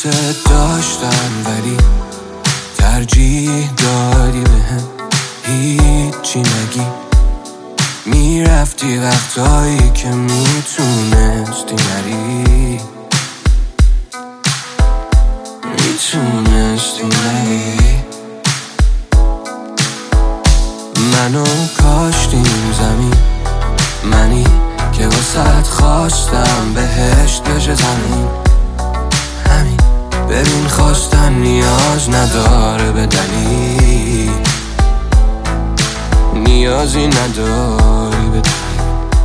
داشتم ولی ترجیح دادی بهم هیچی نگی. میرفتی وقتایی که میتونستی نری، میتونستی نری. منو کاشتیم زمین، منی که واسه خواستم بهشت بشه زمین. همین ببین خواستن نیاز نداره به دلیل، نیازی نداری به دلیل.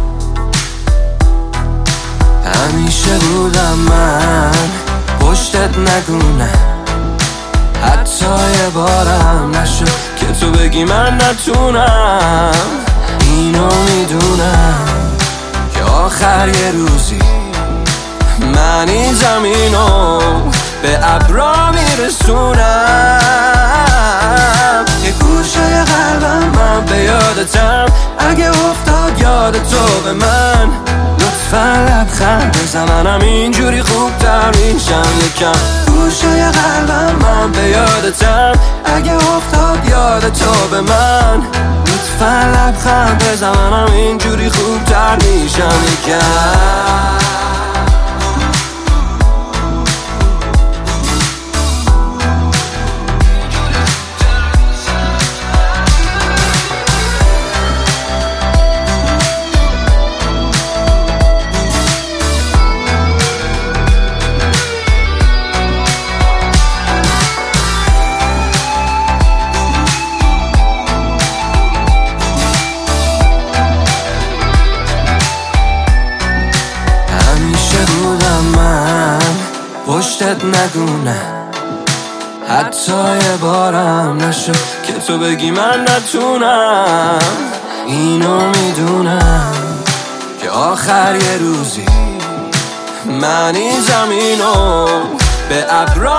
همیشه بودم من پشتت نگونه، حتی یه بارم نشد که تو بگی من نتونم. اینو میدونم که آخر یه روزی من این زمینو به ابرا میرسونم. یه گوشه قلبم من به یادتم، اگه افتاد یاد تو به من لطفا لبخند بزن، منم اینجوری خوبتر میشم یکم. گوشه قلبم من به یادتم، اگه افتاد یاد تو به من لطفا لبخند بزن، منم اینجوری خوبتر میشم یکم. پشتت نگونه، حتی یه بارم نشد که تو بگی من نتونم. اینو میدونم که آخر یه روزی من این زمینو به ابرا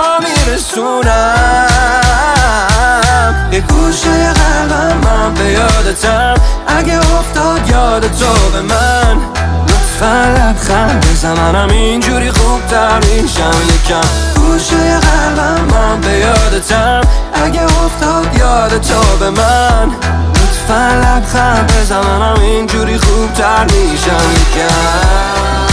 میرسونم. یه گوشه قلبم من به یادتم، اگه افتاد یاد تو به من لطفا لبخند بزن، منم اینجوری خوبتر میشم یکم. گوشه قلبم من به یادتم، اگه افتاد یاد تو به من لطفا لبخند بزن، منم اینجوری خوبتر میشم یکم.